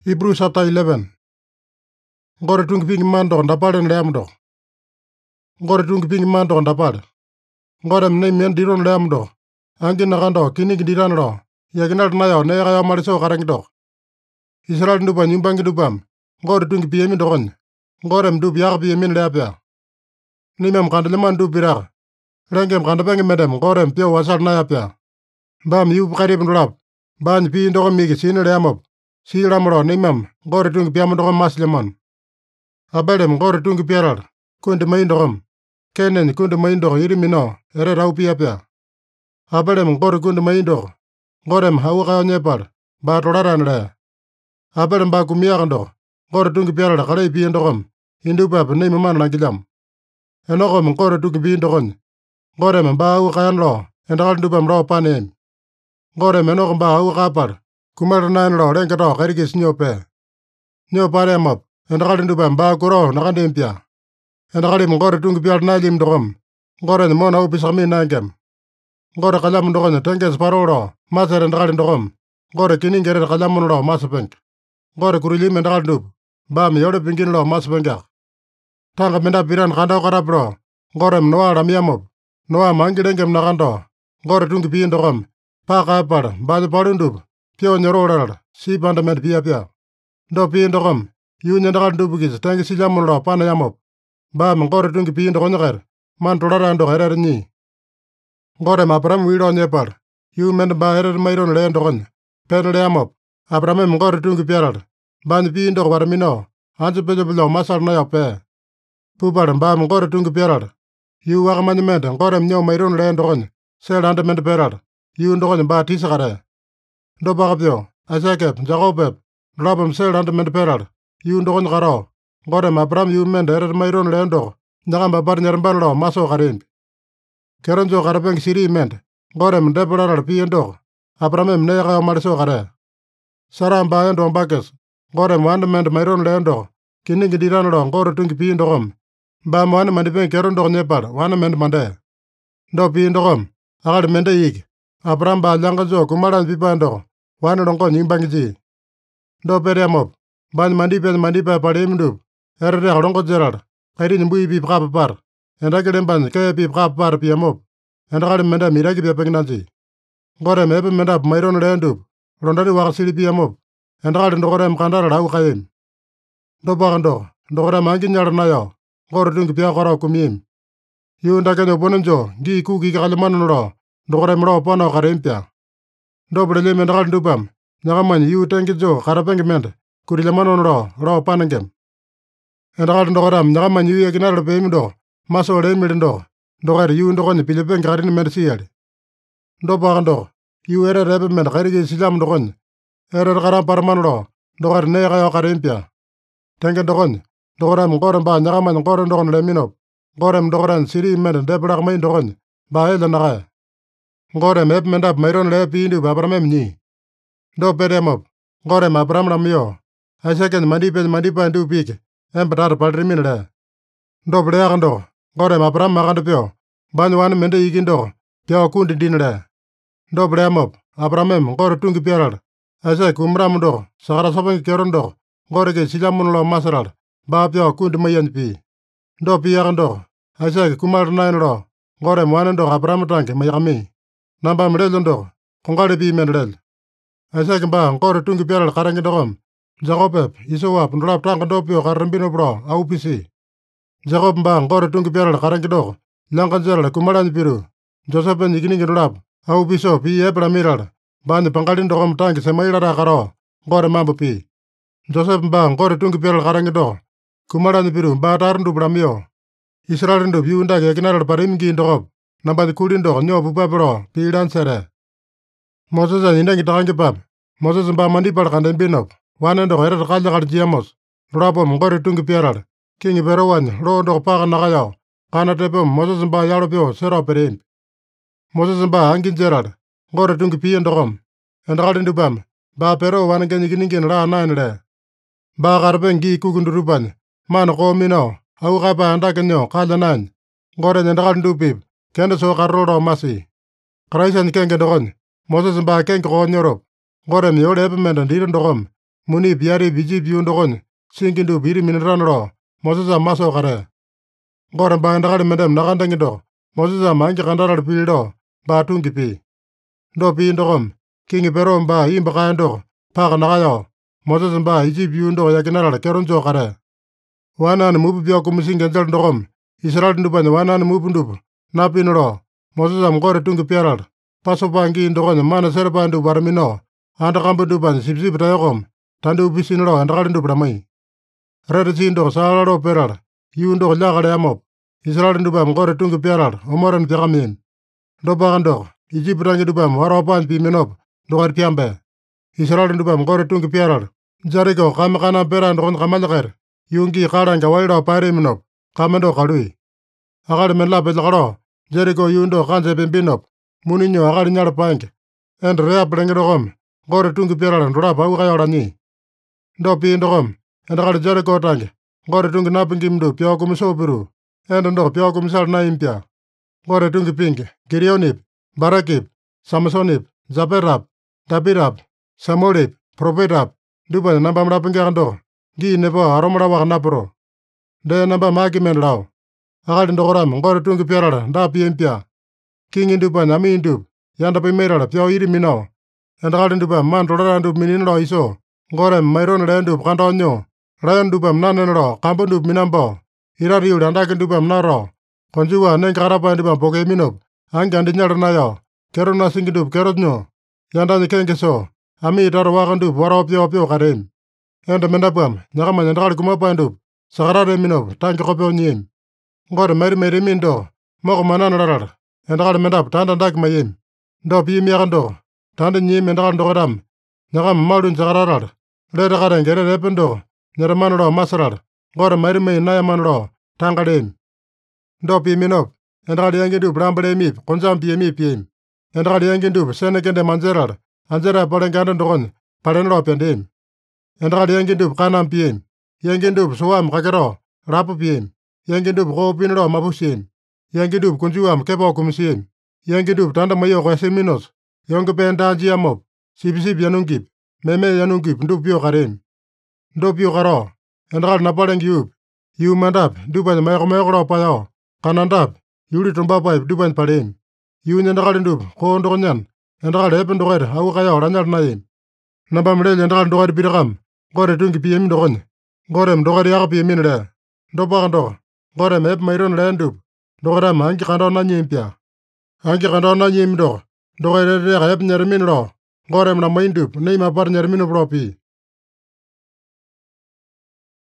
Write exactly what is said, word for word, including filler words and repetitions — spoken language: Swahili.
Hebrews chapter eleven. Ngore tungi pingi mando ndapale nleamdo. Ngore tungi pingi mando ndapale. Ngore mne men diron leamdo. Angi nakando kini gidiranlo. Yaginal nayo ne kayo mariso karangdo. Israel ndupa nyumbangi dupam. Ngore tungi piyemi dogon. Ngore mdup yak piyemin leapya. Nimem kandeleman dupirak. Rengem kandapengi medem ngore mpio wasal nayapya. Bam yub karib ndulap. Bany piyin dogon migi sini leamop. Silamro nimem ngore tungi piyam dogon maslemon. Abelem ngore tungi piyaral. Kundi main dogom. Kenen kundi main dog irimino. Ere rau piyapya. Abelem ngore kundi main dog. Ngorem hawa kayo nyepal. Ba tolaran le. Abelem ba kumiyakando. Ngore tungi piyaral kare piyin dogom. Indupap nimeman langilam. Enogom ngore tungi piyin dogon. Ngorem ba hawa kayan lo. Endakal ndupam lo panem. Ngorem enogom ba hawa kapal. Kumar nan lo rengkato karikis nyope. Nyoparemop. Endakal ndupam ba kuro nakandempya. Endakalim ngore tungi piyal nalim dogom. Ngore mona upisami nangem. Ngore kalam dogon tenges parolo. Maser endakal dogom. Ngore kiningere kalamun lo masapeng. Ngore kurilim endakal ndup. Bam yole pingin lo masapengak. Tanga menda piran kanda karapro. Ngore mnoa ramiamop. Noa mangidengem nakando. Ngore tungi piyin dogom. Paka apar. Banyo palundup. Pio nyorolar. Si bandamed pia pia. Do piyin dogom. Yu nyendakal ndupukis tengi silamun lo panayamop. Bam ngore tungi piyin dogon nyaker. Man tolarando herer nyi. Ngore mapram wilo nyepar. Yu men ba herer mayron leen dogon. Pen leamop. Abramem ngore tungi piyaral. Banyo piyin dog warmino. Anju pejo bilo masal nayo pe. Pupar bam ngore tungi piyaral. Yu wakamanyimente ngore mnyo mayron leen dogon. Sel andamente peral. Yu dogon ba tisakare. Do bakapyo. Asekep, Jakobep. Drapam sel andamente peral. Yu dogon karo. Ngore mapram yu men herer mayron leen dog. Nyakam babar nyeremban lo maso karimbi. Keronjo karapeng siri ment. Ngore mdepolaral piyin dog. Abramem neyakayo mariso kare. Saram ba endo bakes. Ngore mwande ment mayron leen dog. Kiningi diran lo ngore tungi piyin dogom. Ba mwane mandipeng keron dog nyepal. Wane ment mande. Do piyin dogom. Akal mende yik. Abram ba lyangajo kumalan pipan dog. Wane longko nyingbangi. Do periamop. Bany mandipen mandipa palimdup. Erre longko jeral. Kairi nyembui pip kapapar. Endakilem bany kaya pip kapapar piyamop. Endakal mende miragi piyapeng nansi. Ngore mepe mendap mayron leendup. Rondali wakasili piyamop. Endakal ndokorem kandara lau kayim. Do bakando. Ndokorem angin nyar nayo. Ngore tungi piyakoro kumim. Yu ndakenyo ponenjo. Gi kuki kakalimanon lo. Ndokorem lo pono karimpya. Do pelelem endakal ndupam. Nyakaman yu tengijo karapeng mente. Kurilemanon lo. Lo panengem. Endakal ndokoram nyakaman yu yakinaro peyimindo. Maso leemilindo. Ndokere yu ndokone pilipeng karin mente siyali. Do bakando. Yu ere repe mente kariki silam ndokone. Ere karam paraman lo. Ndokere ne kayo karimpya. Tenge ndokone. Ndokoram ngore ba nyakaman ngore ndokone leminop. Ngorem ndokoran siri mente depelak main ndokone. Ba ele nakaya. Ngorem ep mendap mayron le piyindu babramem nyi. Do peremop. Ngorem abram ramyo. Aseken mandipen mandipa ndu pik. Empetar palrimin le. Do pleakando. Ngorem abram makando pyo. Banyo wane mende yikindo. Pyo kundi din le. Do pleamop. Abramem ngore tungi piyaral. Asek umram do. Sakara sapeng keron do. Ngore ke silamun lo masaral. Ba pyo kundi mayan pi. Do piyakando. Asek kumar nain lo. Ngorem wane do abram tanke mayakami. Namba mrelendo. Kongale pi menrel. Asek ba ngore tungi piyaral karangi dogom. Jakobep isowap ndolap tanga do pyo karambino bro aupisi. Jakob ba ngore tungi piyaral karangi dog. Langan jeral kumalan piru. Josepen yikiningi ndolap. Aupiso pi epla miral. Banyi pangkalin dogom tangi semailara karo. Ngore mambu pi. Josep ba ngore tungi piyaral karangi dog. Kumalan piru ba tarandu bramyo. Israel ndu yu ndak yakinaral parimgi ndogop. Nambani kulin dog nyo pupapro pi ilan sere. Moses yindengi takangi pap. Moses ba mandipal kandembinop. Wane ndog eret kalya kal jiamos. Rurapom ngore tungi piyaral. Kingi perowany lo ndog paka nakayaw. Kana tepom Moses ba yalo pyo sero perim. Moses ba angin jeral. Ngore tungi piyin dogom. Endakal ndupam. Ba pero wane genyi kiningin la nain le. Ba karpeng gi kukundurupany. Man ko mino. Au kapa andakenyo kalya nain. Ngore nyendakal ndupip. Kende so karolo masi. Kraisan kenge dogon. Moses ba kenge ko nyorop. Ngore miyole epe mende ndiren dogom. munip yarip Ijip yu dokonya singindup iri miniranalo Mosesam maso kare. Gore ba endakali mendem nakandengi do Mosesam angi kandarali pili do ba tungi pi. Do pi dokom kingi pero ba imba kaya do paka nakayo Moses ba Ijip yu do yakinarala keronjo kare. Wanani mupu pio kumusing enjel dokom Israel ndupanya wanani mupu ndupu napinolo Mosesam gore tungi piaral pasopa ngi dokonya mana serpa ndupu baramino anda kambu ndupanya sipsip tayokom tandu upisinolo endakali ndupu ramai. Rere si ndo salalo peral yu ndo lakale amop Israel ndupam gore tungi piaral omoren piakamin. Do pakando Ijip rangi ndupam waropan pi minop dokar piambe. Israel ndupam gore tungi piaral Jericho kama kana pera ndokon kamalakar yungi kalanga wailo pare minop kamendo kalui. Akali menla pelakalo Jericho yundo kanse pembinop muninyo akali nyala pange. End rea pelenge dokom gore tungi piaral ndola pau kayola ni. Do pi dokom endakali Jericho tange gore tungi napingimdu pio kumisopiru end ndo pio kumisal na impia. Gore tungi pinge Girionip, Barakip, Samsonip, Zaperap, Dabirap, Samolip, Propetap, dupa namba mrapinge ando gi nepo aromra wak napro. De namba maki men lao. Akali ndokoram gore tungi piarala nda piempia. Kingi dupa nami indup yanda pimerala pio iri minao. Endakali dupa man tolera ndup minino iso gore mairon le ndup kandonyo. Rayon dupa mnanenlo kambu ndup minambo. Irari uli andaki dupa mnaro. Konjuwa neng karapa dupa poke minop. Angi andi nyala nayo. Kero na singi dup kero nyo. Yanda ni kenge so. Ami itaro waka ndup waro pio pio karim. Enda mendapam nyakama nyandakali kumapa ndup. Sakarare minop tangi kopeo nyim. Gore meri meri mindo. Moko manana larar. Endakali mendap tanda ndak mayim. Do pimi yakando. Tanda nyim endakali ndokoram. Nyakama malun sakararar. Lere kare ngere rependo. Nyere manalo masarar. Gore meri mei naya manalo. Tangalim. Do pimi nop. Endakali yangi ndup rambale mip. Konjam pie mip yim. Endakali yangi ndup senekende manjerar. Anjera palenganda ndokon. Palenlo pendim. Endakali yangi ndup kanam piem. Yangi ndup suam kakero. Rapu piem. Yangi ndup kopinlo mapusim. Yangi ndup kunjuam kepo kumisim. Yangi ndup tanda mayo kwesi minos. Yongi penda jiamop. Sipsip yanungip. Meme yanungip ndup pio karim. Ndup pio karo. Endakali napalengi yup. Yu mandap dupa mayako mayako payo. Kanandap. Yuli tumba dupa palim. Yu nyandakali ndup ko ndokonyan. Endakali epen doker au kaya oranyal naim. Namba mle endakali doker pirakam. Gore tungi piem dokonya. Gore mdokari yaka piemin le. Dopa kando. Gore mep mairon le ndup. Dokeram angi kando na nyimpia. Angi kando na nyim do. Dokere reka ep nyermin lo. Gore mna maindup neima par nyerminu propi.